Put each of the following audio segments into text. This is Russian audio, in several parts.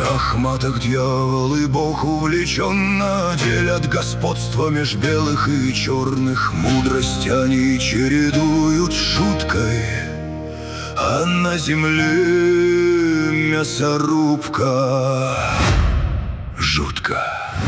шахматах дьявол и бог увлеченно делят господство меж белых и черных. Мудрость они чередуют с шуткой, а на земле мясорубка жутко.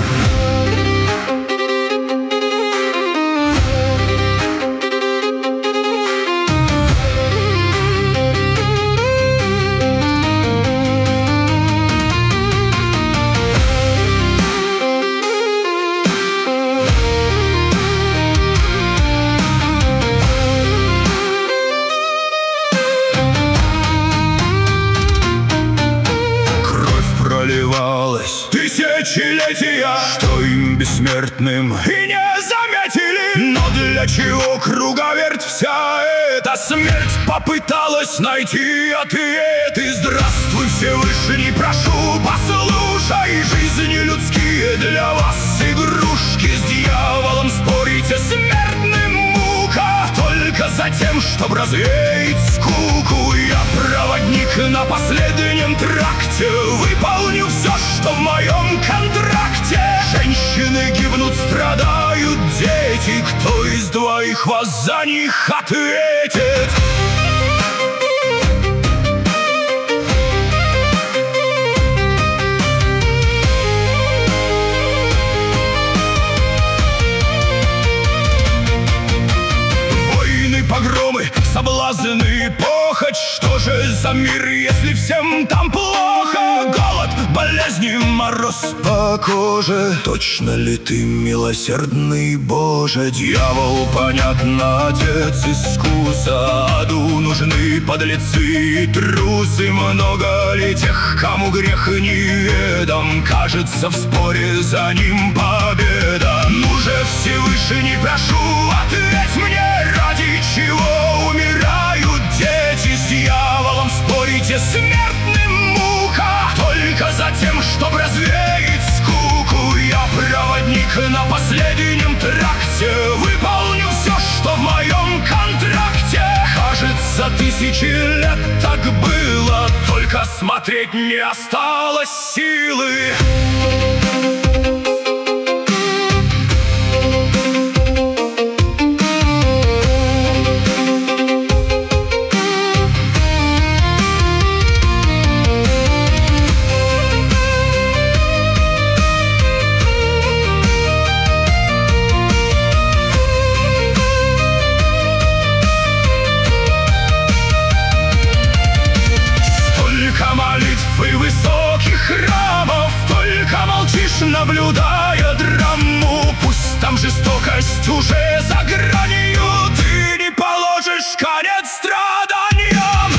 Проливалось тысячелетия, что им бессмертным и не заметили. Но для чего круговерть вся эта смерть попыталась найти ответ? И здравствуй, Всевышний, прошу, послушай, жизни людские для вас игрушки. С дьяволом спорите, смертным мука, только за тем, чтоб развеять скуку. Я проводник на последнем тракте, выполню все, что в моем контракте. Женщины гибнут, страдают дети, кто из двоих вас за них ответит? Погромы, соблазны, похоть. Что же за мир, если всем там плохо? Голод, болезни, мороз по коже. Точно ли ты милосердный Боже? Дьявол, понятно, отец искуса. Аду нужны подлецы и трусы. Много ли тех, кому грех неведом? Кажется, в споре за ним победа. Ну же, Всевышний, прошу, ответь мне, ради чего умирают дети? С дьяволом спорите, смертным мука, только за тем, чтоб развеять скуку. Я проводник на последнем тракте, выполню все, что в моем контракте. Кажется, тысячи лет так было, только смотреть не осталось силы. И высоких храмов, только молчишь, наблюдая драму. Пусть там жестокость уже за гранью, ты не положишь конец страданиям.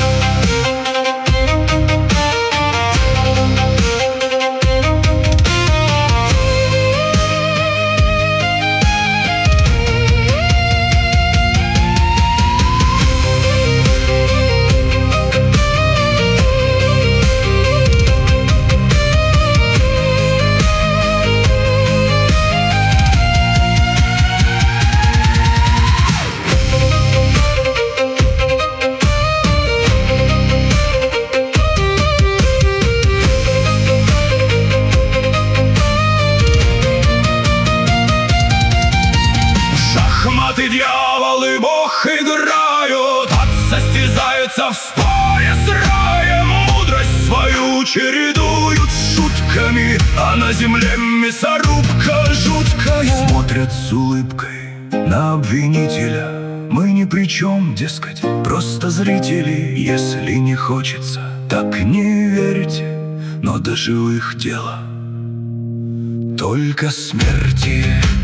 Шахматы дьявол и бог играют, состязаются в споре с раем. Мудрость свою чередуют с шутками, а на земле мясорубка жуткая. Смотрят с улыбкой на обвинителя, мы ни при чем, дескать, просто зрители. Если не хочется, так не верите, но до живых дела только смерти.